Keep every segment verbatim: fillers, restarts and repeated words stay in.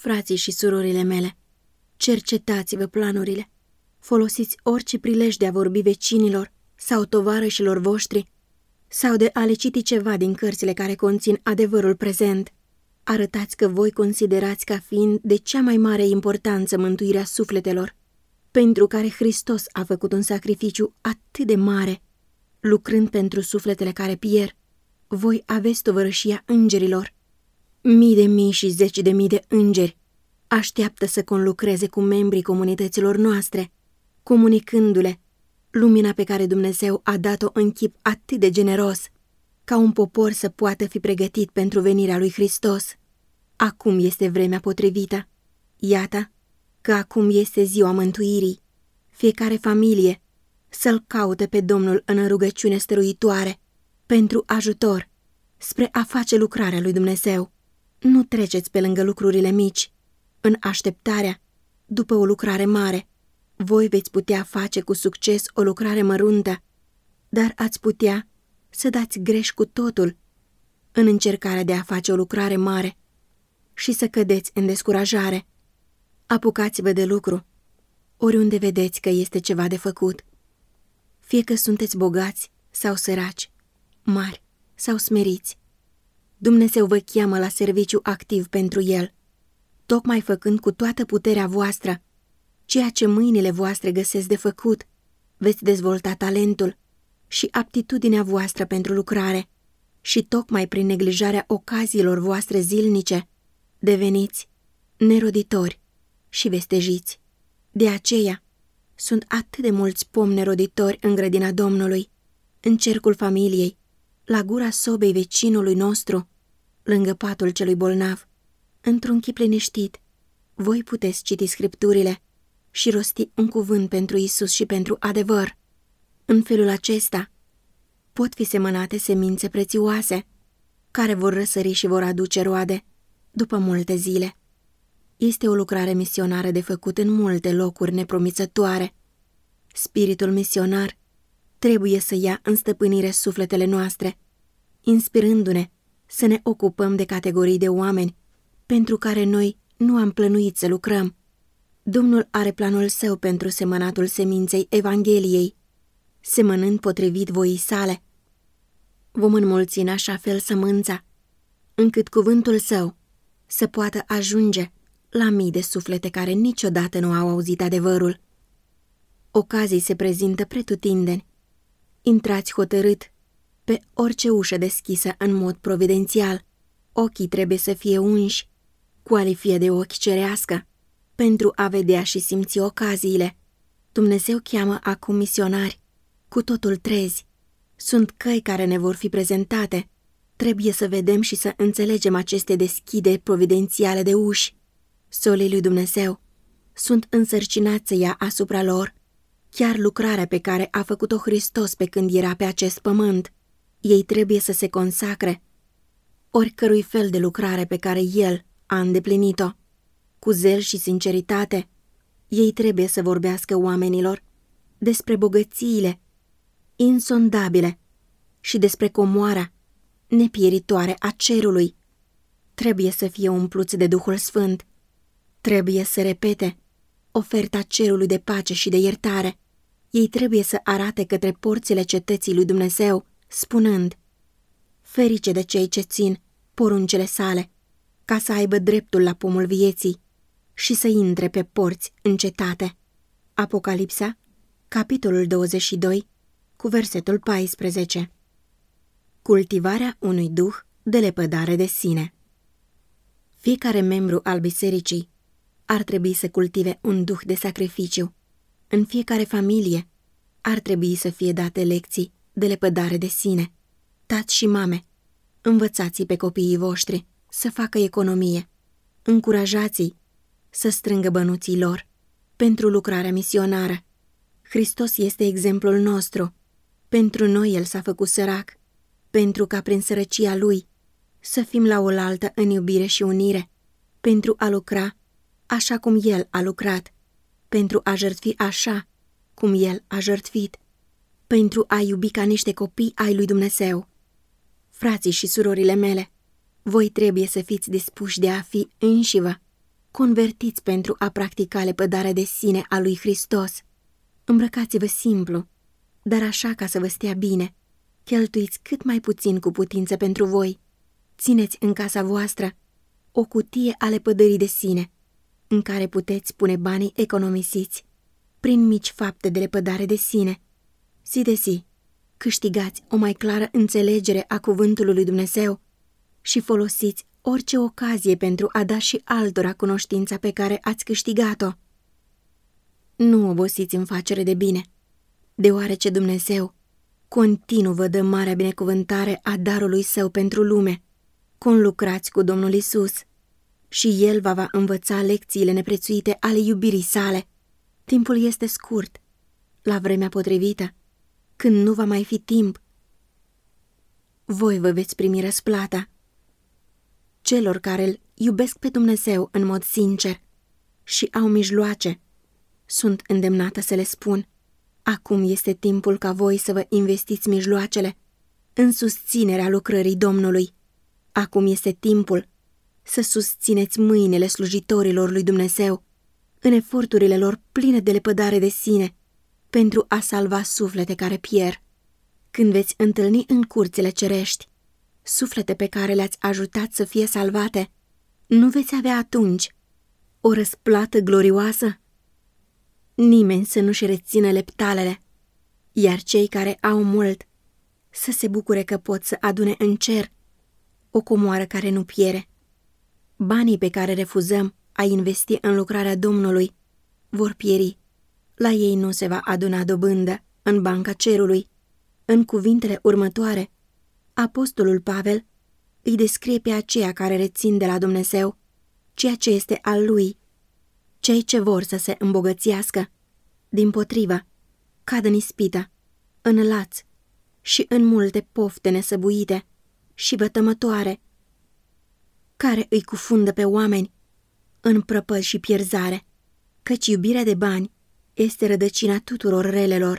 Frații și surorile mele, cercetați-vă planurile, folosiți orice prilej de a vorbi vecinilor sau tovarășilor voștri sau de a le citi ceva din cărțile care conțin adevărul prezent. Arătați că voi considerați ca fiind de cea mai mare importanță mântuirea sufletelor, pentru care Hristos a făcut un sacrificiu atât de mare. Lucrând pentru sufletele care pierd, voi aveți tovărășia îngerilor. Mii de mii și zeci de mii de îngeri așteaptă să conlucreze cu membrii comunităților noastre, comunicându-le lumina pe care Dumnezeu a dat-o în chip atât de generos, ca un popor să poată fi pregătit pentru venirea lui Hristos. Acum este vremea potrivită. Iată că acum este ziua mântuirii. Fiecare familie să-L caute pe Domnul în rugăciune stăruitoare pentru ajutor spre a face lucrarea lui Dumnezeu. Nu treceți pe lângă lucrurile mici. În așteptarea după o lucrare mare, voi veți putea face cu succes o lucrare măruntă, dar ați putea să dați greș cu totul în încercarea de a face o lucrare mare și să cădeți în descurajare. Apucați-vă de lucru, oriunde vedeți că este ceva de făcut. Fie că sunteți bogați sau săraci, mari sau smeriți, Dumnezeu vă cheamă la serviciu activ pentru El, tocmai făcând cu toată puterea voastră ceea ce mâinile voastre găsesc de făcut. Veți dezvolta talentul și aptitudinea voastră pentru lucrare și tocmai prin neglijarea ocaziilor voastre zilnice deveniți neroditori și vestejiți. De aceea sunt atât de mulți pomi neroditori în grădina Domnului, în cercul familiei, la gura sobei vecinului nostru, lângă patul celui bolnav. Într-un chip liniștit, voi puteți citi scripturile și rosti un cuvânt pentru Isus și pentru adevăr. În felul acesta pot fi semănate semințe prețioase, care vor răsări și vor aduce roade după multe zile. Este o lucrare misionară de făcut în multe locuri nepromițătoare. Spiritul misionar trebuie să ia în stăpânire sufletele noastre, inspirându-ne să ne ocupăm de categorii de oameni pentru care noi nu am plănuit să lucrăm. Domnul are planul său pentru semănatul seminței Evangheliei. Semănând potrivit voii sale, vom înmulți în așa fel sămânța, încât cuvântul său să poată ajunge la mii de suflete care niciodată nu au auzit adevărul. Ocazii se prezintă pretutindeni. Intrați hotărât pe orice ușă deschisă în mod providențial. Ochii trebuie să fie unși cu alifie de ochi cerească pentru a vedea și simți ocaziile. Dumnezeu cheamă acum misionari cu totul trezi. Sunt căi care ne vor fi prezentate. Trebuie să vedem și să înțelegem aceste deschideri providențiale de uși. Solii lui Dumnezeu sunt însărcinați să ia asupra lor chiar lucrarea pe care a făcut-o Hristos pe când era pe acest pământ. Ei trebuie să se consacre oricărui fel de lucrare pe care El a îndeplinit-o. Cu zel și sinceritate, ei trebuie să vorbească oamenilor despre bogățiile insondabile și despre comoara nepieritoare a cerului. Trebuie să fie umpluți de Duhul Sfânt. Trebuie să repete oferta cerului de pace și de iertare. Ei trebuie să arate către porțile cetății lui Dumnezeu, spunând: ferice de cei ce țin poruncile sale, ca să aibă dreptul la pomul vieții și să intre pe porți în cetate. Apocalipsa, capitolul douăzeci și doi, cu versetul paisprezece. Cultivarea unui duh de lepădare de sine. Fiecare membru al bisericii ar trebui să cultive un duh de sacrificiu. În fiecare familie ar trebui să fie date lecții de lepădare de sine. Tați și mame, învățați-i pe copiii voștri să facă economie. Încurajați-i să strângă bănuții lor pentru lucrarea misionară. Hristos este exemplul nostru. Pentru noi El s-a făcut sărac, pentru ca prin sărăcia Lui să fim la oaltă în iubire și unire, pentru a lucra așa cum El a lucrat, pentru a jertfi așa cum El a jertfit, pentru a iubi ca niște copii ai lui Dumnezeu. Frații și surorile mele, voi trebuie să fiți dispuși de a fi înși vă convertiți pentru a practica lepădarea de sine a lui Hristos. Îmbrăcați-vă simplu, dar așa ca să vă stea bine. Cheltuiți cât mai puțin cu putință pentru voi. Țineți în casa voastră o cutie a lepădării de sine, în care puteți pune banii economisiți prin mici fapte de lepădare de sine. Zi de zi, câștigați o mai clară înțelegere a cuvântului lui Dumnezeu și folosiți orice ocazie pentru a da și altora cunoștința pe care ați câștigat-o. Nu obosiți în facere de bine, deoarece Dumnezeu continuu vă dă marea binecuvântare a darului Său pentru lume. Conlucrați cu Domnul Isus și El va va învăța lecțiile neprețuite ale iubirii sale. Timpul este scurt, la vremea potrivită, când nu va mai fi timp. Voi vă veți primi răsplata. Celor care îl iubesc pe Dumnezeu în mod sincer și au mijloace, sunt îndemnată să le spun: acum este timpul ca voi să vă investiți mijloacele în susținerea lucrării Domnului. Acum este timpul să susțineți mâinile slujitorilor lui Dumnezeu în eforturile lor pline de lepădare de sine pentru a salva suflete care pierd. Când veți întâlni în curțile cerești suflete pe care le-ați ajutat să fie salvate, nu veți avea atunci o răsplată glorioasă? Nimeni să nu-și rețină leptalele, iar cei care au mult să se bucure că pot să adune în cer o comoară care nu piere. Banii pe care refuzăm a investi în lucrarea Domnului vor pieri. La ei nu se va aduna dobândă în banca cerului. În cuvintele următoare, apostolul Pavel îi descrie pe aceia care rețin de la Dumnezeu ceea ce este al lui. Cei ce vor să se îmbogățească, dimpotrivă, cad în ispită, în laț și în multe pofte nesăbuite și vătămătoare, care îi cufundă pe oameni în prăpăd și pierzare, căci iubirea de bani este rădăcina tuturor relelor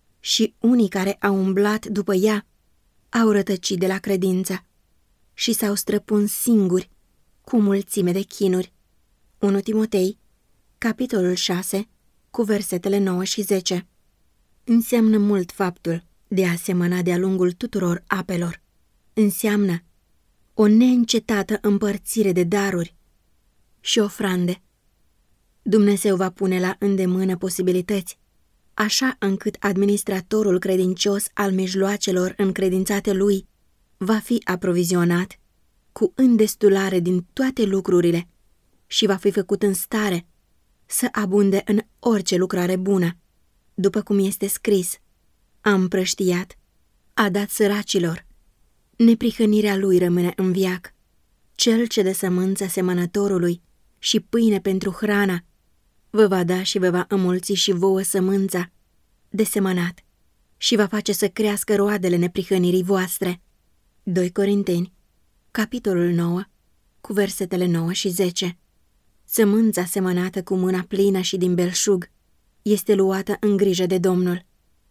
și unii care au umblat după ea au rătăcit de la credință și s-au străpuns singuri cu mulțime de chinuri. unu Timotei, capitolul șase, cu versetele nouă și zece. Înseamnă mult faptul de a semăna de-a lungul tuturor apelor. Înseamnă o neîncetată împărțire de daruri și ofrande. Dumnezeu va pune la îndemână posibilități, așa încât administratorul credincios al mijloacelor încredințate lui va fi aprovizionat cu îndestulare din toate lucrurile și va fi făcut în stare să abunde în orice lucrare bună, după cum este scris: a împrăștiat, a dat săracilor, neprihănirea lui rămâne în veac. Cel ce dă sămânță semănătorului și pâine pentru hrana, vă va da și vă va înmulți și vouă sămânța de semănat și va face să crească roadele neprihănirii voastre. doi Corinteni, capitolul nouă, cu versetele nouă și zece. Sămânța semănată cu mâna plină și din belșug este luată în grijă de Domnul.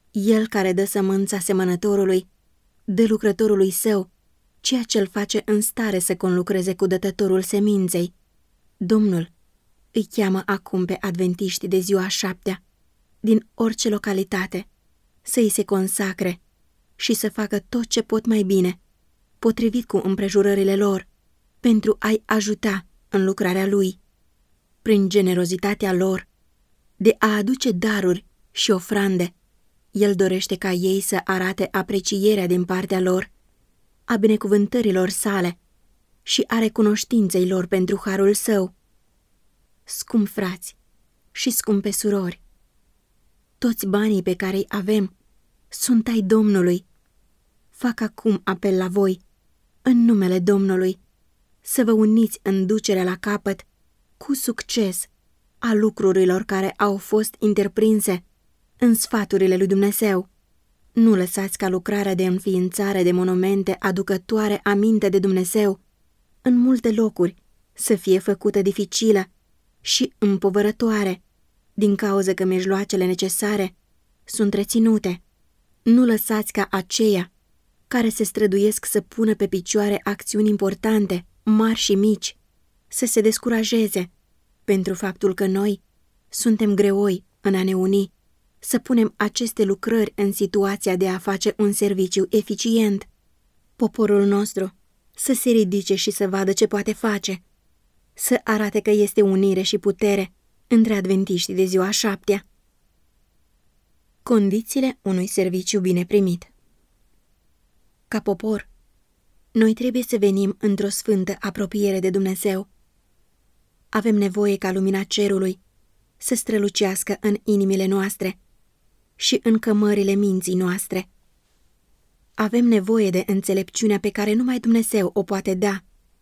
El care dă sămânța semănătorului dă lucrătorului său ceea ce îl face în stare să conlucreze cu dătătorul seminței. Domnul îi cheamă acum pe adventiști de ziua șaptea, din orice localitate, să îi se consacre și să facă tot ce pot mai bine, potrivit cu împrejurările lor, pentru a-i ajuta în lucrarea lui. Prin generozitatea lor, de a aduce daruri și ofrande, el dorește ca ei să arate aprecierea din partea lor a binecuvântărilor sale și a recunoștinței lor pentru harul său. Scumpi frați și scumpe surori, toți banii pe care îi avem sunt ai Domnului. Fac acum apel la voi, în numele Domnului, să vă uniți în ducerea la capăt cu succes a lucrurilor care au fost întreprinse în sfaturile lui Dumnezeu. Nu lăsați ca lucrarea de înființare de monumente aducătoare aminte de Dumnezeu în multe locuri să fie făcută dificilă și împovărătoare, din cauza că mijloacele necesare sunt reținute. Nu lăsați ca aceia care se străduiesc să pună pe picioare acțiuni importante, mari și mici, să se descurajeze pentru faptul că noi suntem greoi în a ne uni, să punem aceste lucrări în situația de a face un serviciu eficient. Poporul nostru să se ridice și să vadă ce poate face, să arate că este unire și putere între adventiștii de ziua șaptea. Condițiile unui serviciu bine primit. Ca popor, noi trebuie să venim într-o sfântă apropiere de Dumnezeu. Avem nevoie ca lumina cerului să strălucească în inimile noastre și în cămările minții noastre. Avem nevoie de înțelepciunea pe care numai Dumnezeu o poate da,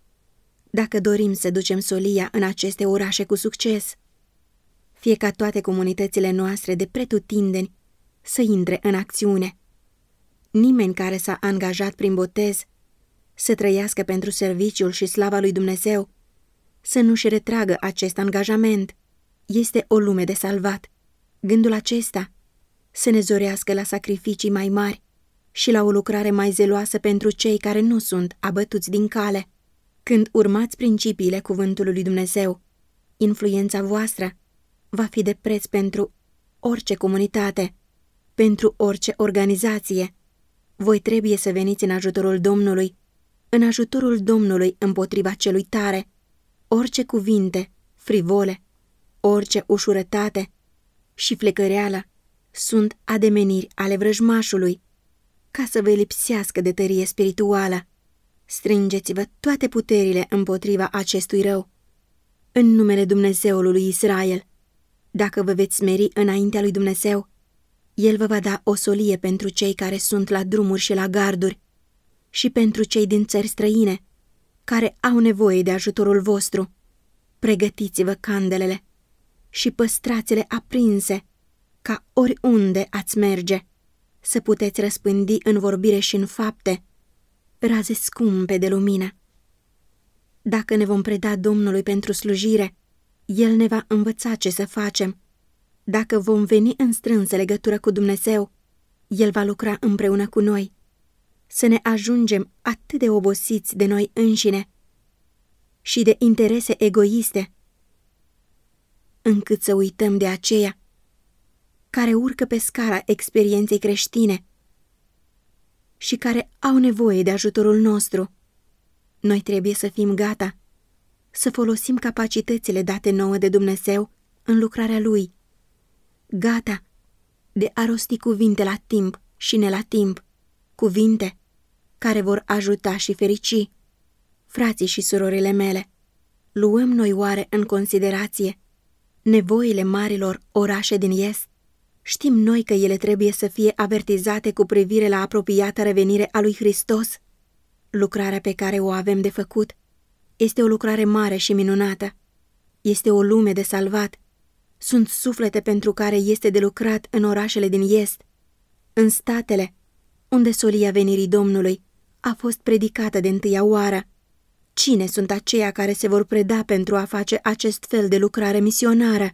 dacă dorim să ducem solia în aceste orașe cu succes. Fie ca toate comunitățile noastre de pretutindeni să intre în acțiune. Nimeni care s-a angajat prin botez să trăiască pentru serviciul și slava lui Dumnezeu să nu-și retragă acest angajament. Este o lume de salvat. Gândul acesta să ne zorească la sacrificii mai mari și la o lucrare mai zeloasă pentru cei care nu sunt abătuți din cale. Când urmați principiile cuvântului lui Dumnezeu, influența voastră va fi de preț pentru orice comunitate, pentru orice organizație. Voi trebuie să veniți în ajutorul Domnului, în ajutorul Domnului împotriva celui tare. Orice cuvinte frivole, orice ușurătate și flecăreală sunt ademeniri ale vrăjmașului, ca să vă lipsească de tărie spirituală. Strângeți-vă toate puterile împotriva acestui rău, în numele Dumnezeului lui Israel. Dacă vă veți smeri înaintea lui Dumnezeu, El vă va da o solie pentru cei care sunt la drumuri și la garduri și pentru cei din țări străine care au nevoie de ajutorul vostru. Pregătiți-vă candelele și păstrați-le aprinse, ca oriunde ați merge, să puteți răspândi în vorbire și în fapte raze scumpe de lumină. Dacă ne vom preda Domnului pentru slujire, El ne va învăța ce să facem. Dacă vom veni în strânsă legătură cu Dumnezeu, El va lucra împreună cu noi. Să ne ajungem atât de obosiți de noi înșine și de interese egoiste, încât să uităm de aceia care urcă pe scara experienței creștine și care au nevoie de ajutorul nostru. Noi trebuie să fim gata să folosim capacitățile date nouă de Dumnezeu în lucrarea Lui, gata de a rosti cuvinte la timp și ne la timp, cuvinte care vor ajuta și ferici. Frații și surorile mele, luăm noi oare în considerație nevoile marilor orașe din Est? Știm noi că ele trebuie să fie avertizate cu privire la apropiata revenire a lui Hristos? Lucrarea pe care o avem de făcut este o lucrare mare și minunată. Este o lume de salvat. Sunt suflete pentru care este de lucrat în orașele din Est, în statele unde solia venirii Domnului a fost predicată de întâia oară. Cine sunt aceia care se vor preda pentru a face acest fel de lucrare misionară?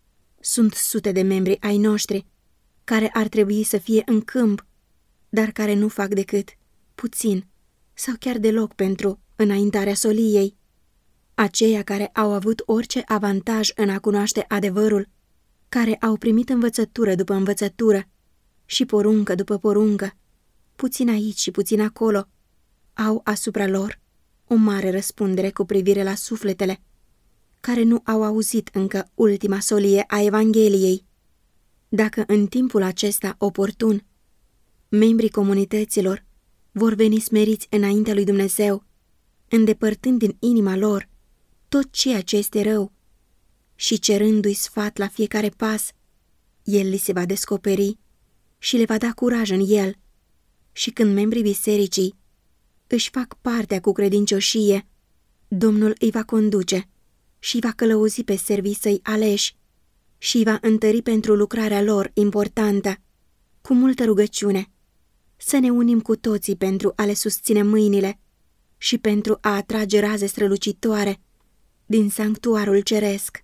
Sunt sute de membri ai noștri care ar trebui să fie în câmp, dar care nu fac decât puțin sau chiar deloc pentru înaintarea soliei. Aceia care au avut orice avantaj în a cunoaște adevărul, care au primit învățătură după învățătură și poruncă după poruncă, puțin aici și puțin acolo, au asupra lor o mare răspundere cu privire la sufletele care nu au auzit încă ultima solie a Evangheliei. Dacă în timpul acesta oportun, membrii comunităților vor veni smeriți înaintea lui Dumnezeu, îndepărtând din inima lor tot ceea ce este rău și cerându-i sfat la fiecare pas, El li se va descoperi și le va da curaj în el. Și când membrii bisericii își fac partea cu credincioșie, Domnul îi va conduce și îi va călăuzi pe servii săi aleși și îi va întări pentru lucrarea lor importantă, cu multă rugăciune. Să ne unim cu toții pentru a le susține mâinile și pentru a atrage raze strălucitoare din sanctuarul ceresc.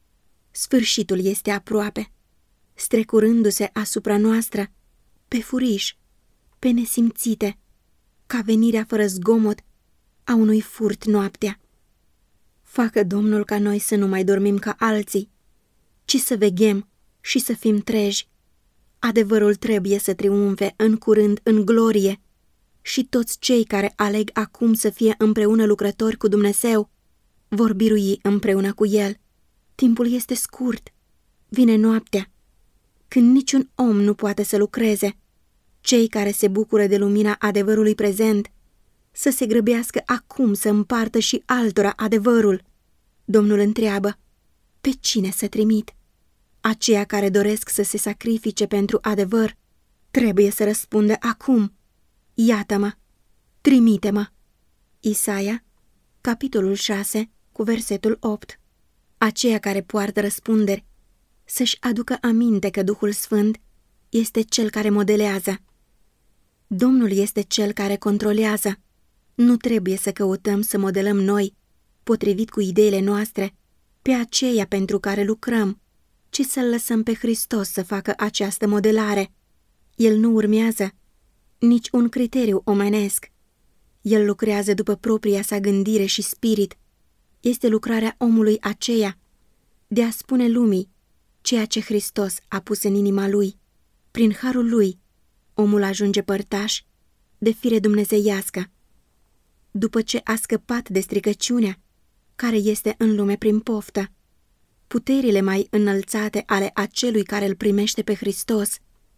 Sfârșitul este aproape, strecurându-se asupra noastră, pe furiș, pe nesimțite, ca venirea fără zgomot a unui furt noaptea. Facă Domnul ca noi să nu mai dormim ca alții, ci să veghem și să fim treji. Adevărul trebuie să triumfe în curând în glorie și toți cei care aleg acum să fie împreună lucrători cu Dumnezeu vor birui împreună cu El. Timpul este scurt, vine noaptea, când niciun om nu poate să lucreze. Cei care se bucură de lumina adevărului prezent să se grăbească acum să împartă și altora adevărul. Domnul întreabă: pe cine să trimit? Aceia care doresc să se sacrifice pentru adevăr trebuie să răspundă acum: iată-mă, trimite-mă. Isaia, capitolul șase, cu versetul opt. Aceia care poartă răspunderi să-și aducă aminte că Duhul Sfânt este Cel care modelează. Domnul este Cel care controlează. Nu trebuie să căutăm să modelăm noi, potrivit cu ideile noastre, pe aceia pentru care lucrăm, ci să-L lăsăm pe Hristos să facă această modelare. El nu urmează nici un criteriu omenesc. El lucrează după propria sa gândire și spirit. Este lucrarea omului aceea de a spune lumii ceea ce Hristos a pus în inima lui. Prin harul lui, omul ajunge părtaș de fire dumnezeiască. După ce a scăpat de stricăciunea care este în lume prin poftă, puterile mai înălțate ale acelui care îl primește pe Hristos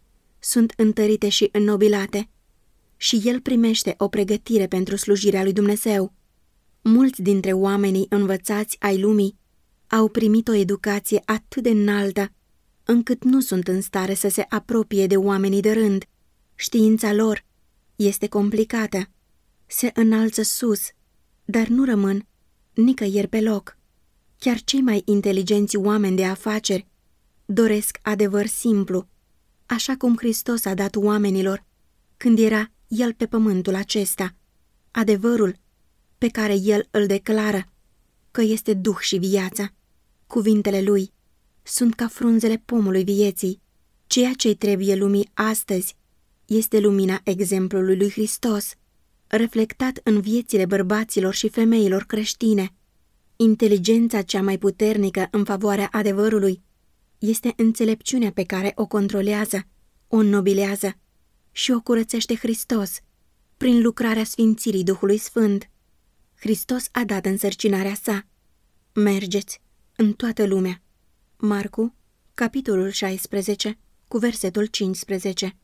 sunt întărite și înnobilate și el primește o pregătire pentru slujirea lui Dumnezeu. Mulți dintre oamenii învățați ai lumii au primit o educație atât de înaltă încât nu sunt în stare să se apropie de oamenii de rând. Știința lor este complicată, se înalță sus, dar nu rămân nicăieri pe loc. Chiar cei mai inteligenți oameni de afaceri doresc adevăr simplu, așa cum Hristos a dat oamenilor când era El pe pământul acesta, adevărul pe care El îl declară că este Duh și viață. Cuvintele Lui sunt ca frunzele pomului vieții. Ceea ce-i trebuie lumii astăzi este lumina exemplului lui Hristos, reflectat în viețile bărbaților și femeilor creștine. Inteligența cea mai puternică în favoarea adevărului este înțelepciunea pe care o controlează, o înnobilează și o curățește Hristos prin lucrarea sfințirii Duhului Sfânt. Hristos a dat însărcinarea sa: mergeți în toată lumea. Marcu, capitolul șaisprezece, cu versetul cincisprezece.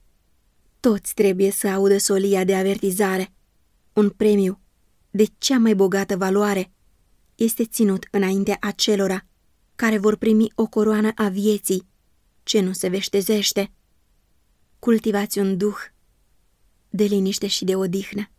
Toți trebuie să audă solia de avertizare. Un premiu de cea mai bogată valoare este ținut înaintea acelora care vor primi o coroană a vieții ce nu se veștezește. Cultivați un duh de liniște și de odihnă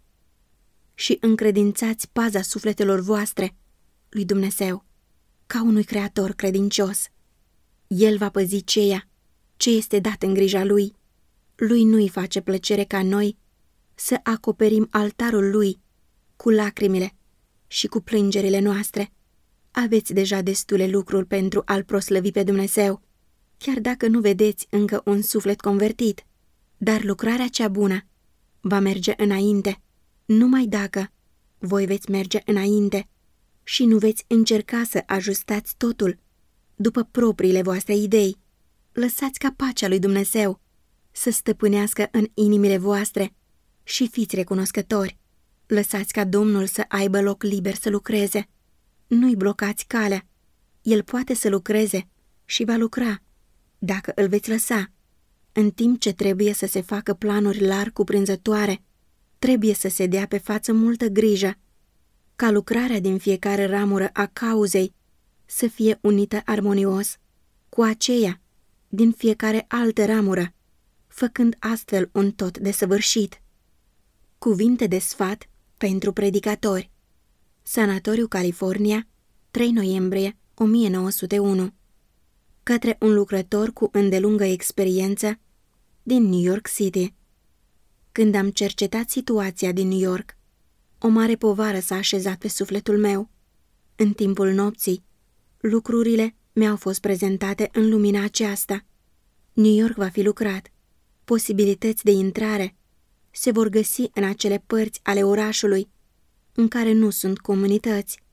și încredințați paza sufletelor voastre lui Dumnezeu ca unui creator credincios. El va păzi ceea ce este dat în grija lui. Lui nu-i face plăcere ca noi să acoperim altarul lui cu lacrimile și cu plângerile noastre. Aveți deja destule lucruri pentru a-L proslăvi pe Dumnezeu, chiar dacă nu vedeți încă un suflet convertit. Dar lucrarea cea bună va merge înainte, numai dacă voi veți merge înainte și nu veți încerca să ajustați totul după propriile voastre idei. Lăsați ca pacea lui Dumnezeu să stăpânească în inimile voastre și fiți recunoscători. Lăsați ca Domnul să aibă loc liber să lucreze. Nu-i blocați calea. El poate să lucreze și va lucra, dacă îl veți lăsa. În timp ce trebuie să se facă planuri larg cuprinzătoare, trebuie să se dea pe față multă grijă ca lucrarea din fiecare ramură a cauzei să fie unită armonios cu aceea din fiecare altă ramură, făcând astfel un tot desăvârșit. Cuvinte de sfat pentru predicatori. Sanatoriu, California, trei noiembrie o mie nouă sute unu. Către un lucrător cu îndelungă experiență din New York City. Când am cercetat situația din New York, o mare povară s-a așezat pe sufletul meu. În timpul nopții, lucrurile mi-au fost prezentate în lumina aceasta. New York va fi lucrat. Posibilități de intrare se vor găsi în acele părți ale orașului în care nu sunt comunități.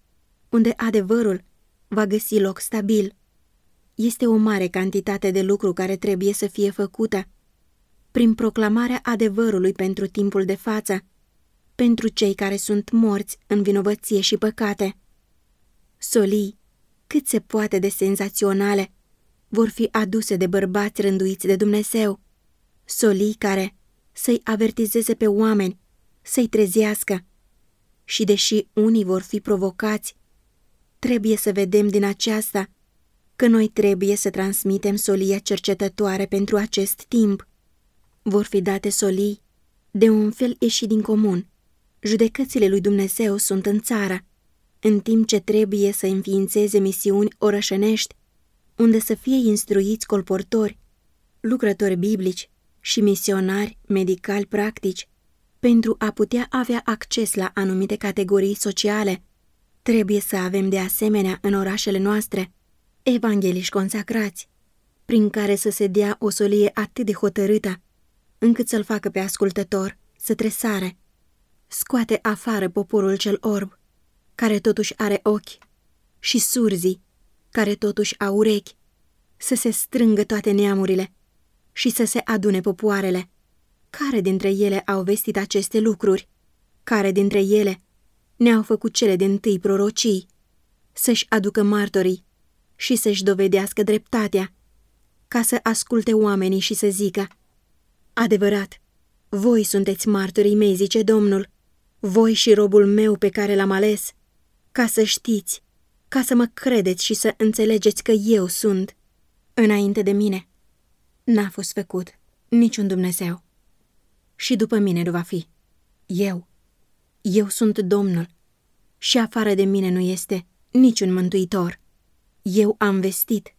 unde adevărul va găsi loc stabil. Este o mare cantitate de lucru care trebuie să fie făcută prin proclamarea adevărului pentru timpul de față, pentru cei care sunt morți în vinovăție și păcate. Solii, cât se poate de senzaționale, vor fi aduse de bărbați rânduiți de Dumnezeu, solii care să-i avertizeze pe oameni, să-i trezească. Și deși unii vor fi provocați, trebuie să vedem din aceasta că noi trebuie să transmitem solia cercetătoare pentru acest timp. Vor fi date solii de un fel ieșit din comun. Judecățile lui Dumnezeu sunt în țară, în timp ce trebuie să înființeze misiuni orășenești, unde să fie instruiți colportori, lucrători biblici și misionari medicali practici. Pentru a putea avea acces la anumite categorii sociale, trebuie să avem de asemenea în orașele noastre evangheliști consacrați, prin care să se dea o solie atât de hotărâtă, încât să-l facă pe ascultător să tresare. Scoate afară poporul cel orb, care totuși are ochi, și surzii, care totuși au urechi, să se strângă toate neamurile și să se adune popoarele. Care dintre ele au vestit aceste lucruri? Care dintre ele ne-au făcut cele dintâi prorocii? Să-și aducă martorii și să-și dovedească dreptatea, ca să asculte oamenii și să zică: adevărat, voi sunteți martorii mei, zice Domnul, voi și robul meu pe care l-am ales, ca să știți, ca să mă credeți și să înțelegeți că eu sunt. Înainte de mine n-a fost făcut niciun Dumnezeu și după mine nu va fi. Eu, eu sunt Domnul și afară de mine nu este niciun mântuitor. Eu am vestit,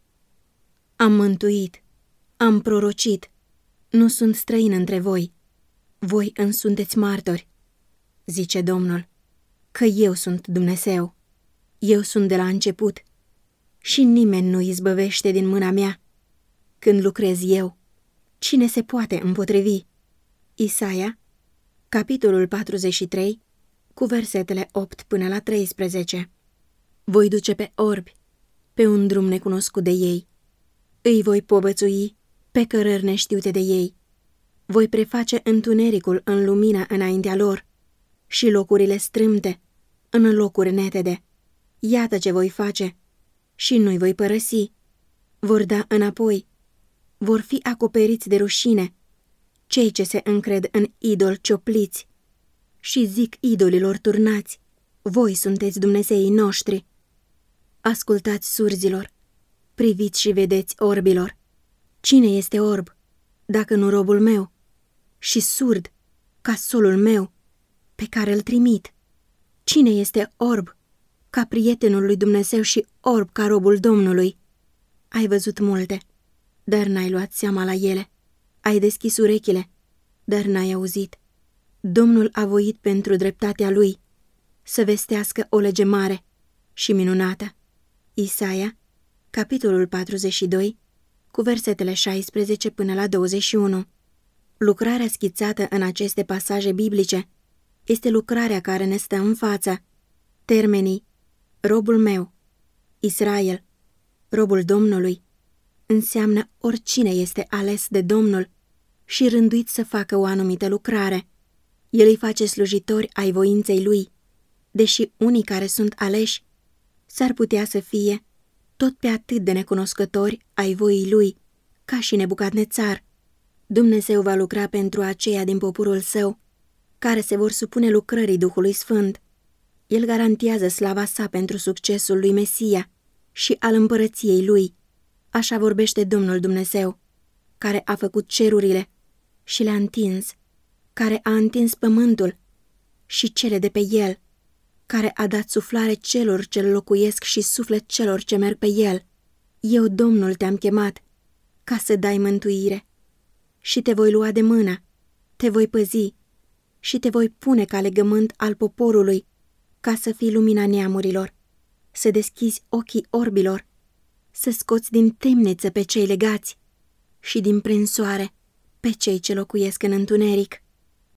am mântuit, am prorocit, nu sunt străin între voi. Voi îmi sunteți martori, zice Domnul, că eu sunt Dumnezeu. Eu sunt de la început și nimeni nu izbăvește din mâna mea. Când lucrez eu, cine se poate împotrivi? Isaia, capitolul patruzeci și trei, cu versetele opt până la treisprezece. Voi duce pe orbi pe un drum necunoscut de ei. Îi voi povățui pe cărări neștiute de ei. Voi preface întunericul în lumină înaintea lor și locurile strâmte în locuri netede. Iată ce voi face și nu-i voi părăsi. Vor da înapoi, vor fi acoperiți de rușine cei ce se încred în idoli ciopliți și zic idolilor turnați: voi sunteți Dumnezeii noștri. Ascultați surzilor, priviți și vedeți orbilor. Cine este orb, dacă nu robul meu, și surd, ca solul meu, pe care îl trimit? Cine este orb, ca prietenul lui Dumnezeu, și orb ca robul Domnului? Ai văzut multe, dar n-ai luat seama la ele. Ai deschis urechile, dar n-ai auzit. Domnul a voit pentru dreptatea lui să vestească o lege mare și minunată. Isaia, capitolul patruzeci și doi, cu versetele șaisprezece până la douăzeci și unu. Lucrarea schițată în aceste pasaje biblice este lucrarea care ne stă în față. Termenii robul meu, Israel, robul Domnului, înseamnă oricine este ales de Domnul și rânduit să facă o anumită lucrare. El îi face slujitori ai voinței lui, deși unii care sunt aleși s-ar putea să fie tot pe atât de necunoscători ai voii lui, ca și Nebucadnețar. Dumnezeu va lucra pentru aceia din poporul său care se vor supune lucrării Duhului Sfânt. El garantează slava sa pentru succesul lui Mesia și al împărăției lui. Așa vorbește Domnul Dumnezeu, care a făcut cerurile și le-a întins, care a întins pământul și cele de pe el, care a dat suflare celor ce locuiesc și suflet celor ce merg pe el. Eu, Domnul, te-am chemat ca să dai mântuire și te voi lua de mână, te voi păzi și te voi pune ca legământ al poporului, ca să fii lumina neamurilor, să deschizi ochii orbilor, să scoți din temniță pe cei legați și din prinsoare pe cei ce locuiesc în întuneric.